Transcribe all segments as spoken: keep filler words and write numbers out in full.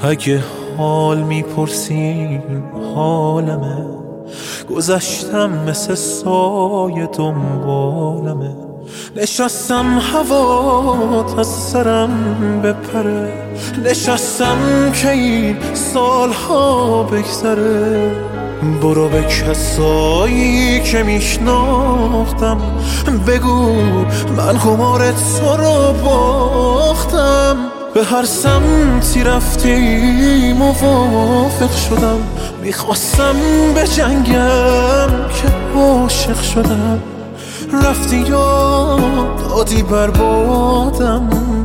اگه حال میپرسین حالمه، گذشتم مثل سایه دنبالمه. نشستم هوات از سرم بپره، نشستم که این سالها بگذره. برو به کسایی که میشناختم بگو من قمار تو رو باختم. به هر سمتی رفتی موافق شدم، میخواستم به جنگم که عاشق شدم. رفتی یا دادی بربادم،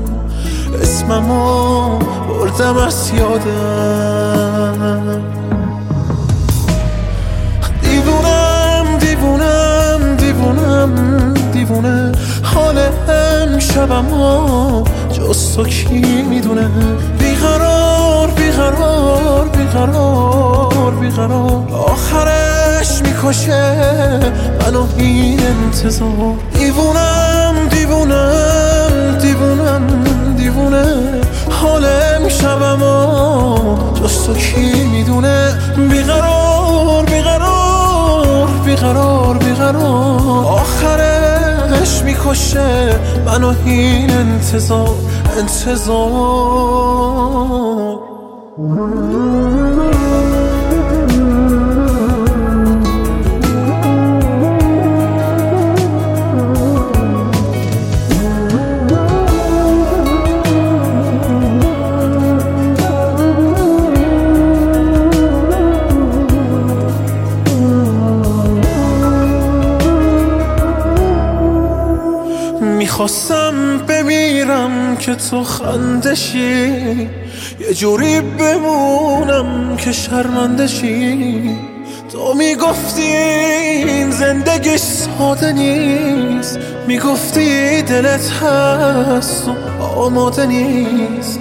اسممو بردم از یادم. دیوونم دیوونم دیوونم دیوونه، حال امشبمو جز تو کی میدونه. بیقرار بیقرار بیقرار بیقرار، آخرش میکشه منو این انتظار. دیوونم دیوونم دیوونم دیوونه، حال امشبمو جز تو کی میدونه. بیقرار بیقرار بیقرار بیقرار، آخرش میکشه منو این انتظار انتظار. میخواستم بمیرم که تو خندشی، یه جوری بمونم که شرمندشی. تو میگفتی این زندگی ساده نیست، میگفتی دلت هست و آماده نیست.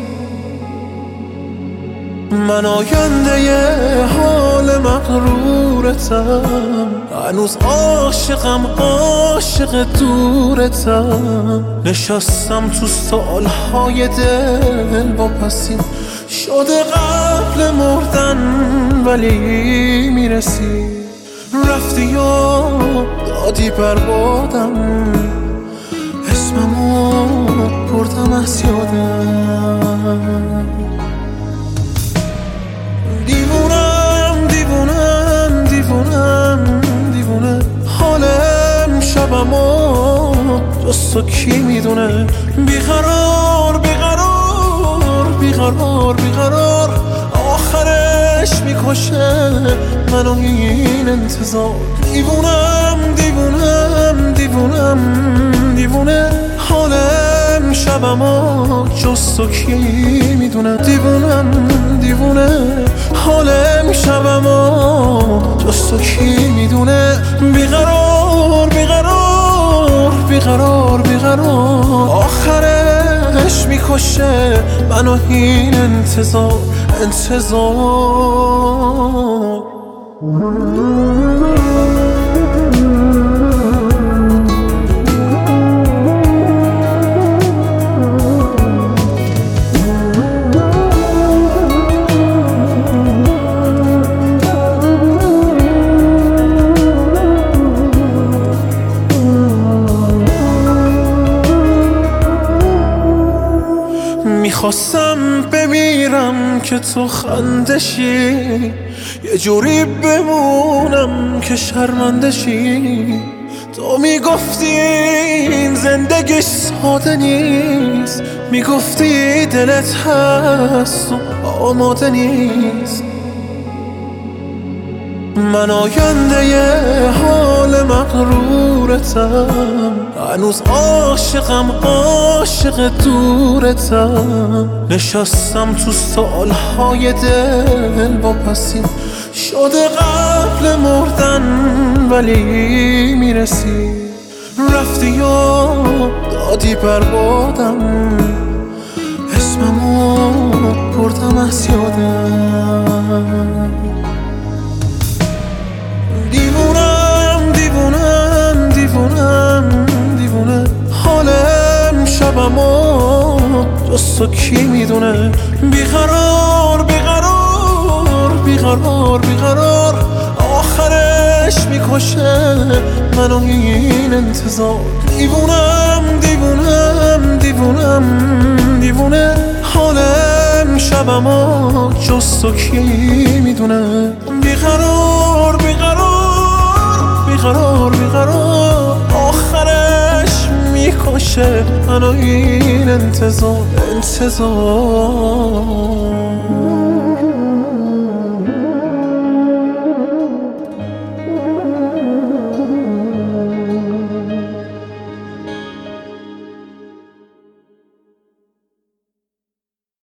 من آینده ی حال مغرورتم، هنوز عاشقم عاشق دورتم. نشستم تو سالهای دل با پسی، شده قبل مردن ولی میرسی. رفتی یا دادی بربادم، اسممو بردم از یادم. دیوونم دیوونم دیوونم دیوونه، حال امشبمو جز تو کی میدونه. بیقرار بیقرار بیقرار بیقرار، آخرش میکشه منو این انتظار. دیوونم دیوونم دیوونم دیوونه، حال امشبمو جز تو کی میدونه. دیوونم دیوونه، حال امشبمو جز تو کی میدونه. بیقرار بیقرار بیقرار بیقرار، آخرش میکشه منو این انتظار انتظار. میخواستم بمیرم که تو خندشی، یه جوری بمونم که شرمندشی. تو میگفتی این زندگی ساده نیست، میگفتی دلت هست و آماده نیست. من آینده ی حال مغرورتم، هنوز عاشقم عاشق دورتم. نشستم تو سالهای دل با پسی، شده قبل مردن ولی میرسی. رفتی یا دادی بربادم، اسممو بردم از یادم. دیوونم دیوونم دیوونم دیوونه، حال امشبمو جز تو کی میدونه. بیقرار بیقرار بیقرار بیقرار آخرش میکشه منو این انتظار. دیوونم دیوونم دیوونم دیوونه حال شبمو جز تو کی میدونه. بیقرار بیقرار بیقرار بیقرار آخرش میکشه منو این انتظار انتظار.